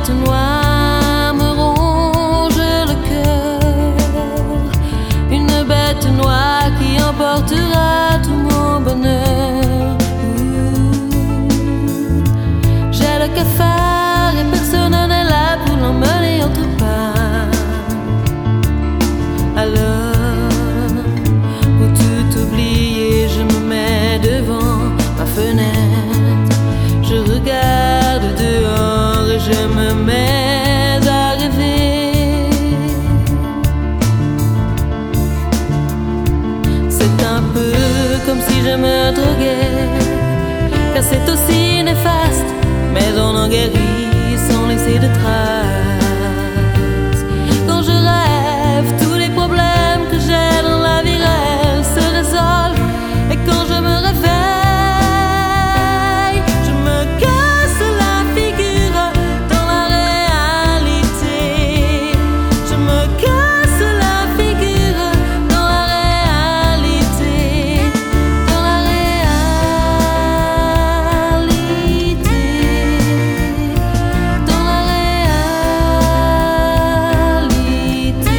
bête noire me ronge le cœur, une bête noire qui emportera tout mon bonheur. J'ai le cafard et personne n'est là pour l'emmener autre part. Alors, pour tout oublier, je me mets devant ma fenêtre, je regarde dehors et je me mets à rêver. C'est un peu comme si je me droguais, car c'est aussi néfaste, mais on en guérit sans laisser de traces. Quand je rêve, tous les problèmes que j'ai dans la vie réelle se résolvent, et quand je me réveille, je me casse la figure dans la réalité. Je me casse la figure dans la réalité, dans la réalité, dans la réalité.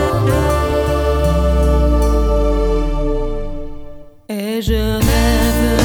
Et je rêve